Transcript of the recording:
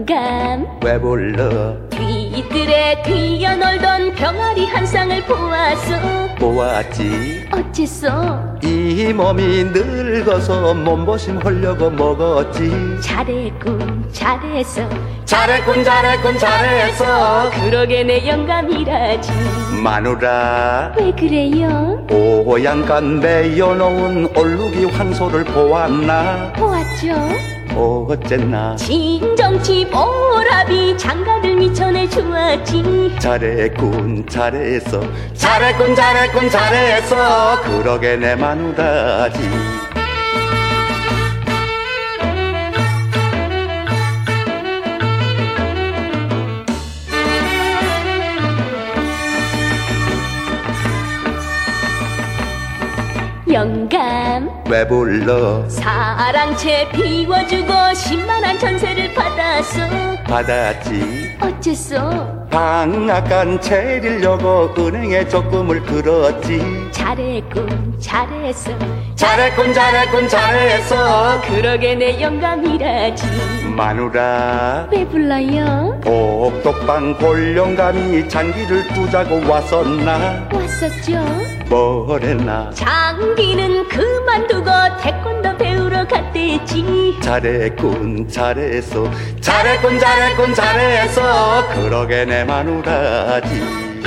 영감 왜 불러? 뒤뜰에 뛰어놀던 병아리 한 쌍을 보았지. 어째서? 이 몸이 늙어서 몸보심 하려고 먹었지. 잘했군 잘했어 잘했군 잘했군 잘했어. 그러게 내 영감이라지. 마누라 왜 그래요? 오양간 매여놓은 얼룩이 황소를 보았나? 보았죠? 어쨌나? 진정치 보라비 장가들 미쳐내 주었지. 잘했군 잘했어 잘했군 잘했군 잘했어. 그러게 내 마누라지. 영감 왜 불러? 사랑채 비워주고 10만원 전세를 받았지. 어째서? 방앗간 채리려고 은행에 적금을 들었지. 잘했군 잘했어 잘했군 잘했군 잘했어. 그러게 내 영감이라지. 마누라 왜 불러요? 복덕방 골영감이 장기를 두자고 왔었나? 왔었죠. 뭐랬나? 장기는 그만두고 태권도 배우러 갔대지. 잘했군 잘했어 잘했군 잘했군 잘했어. 그러게 내 마누라지.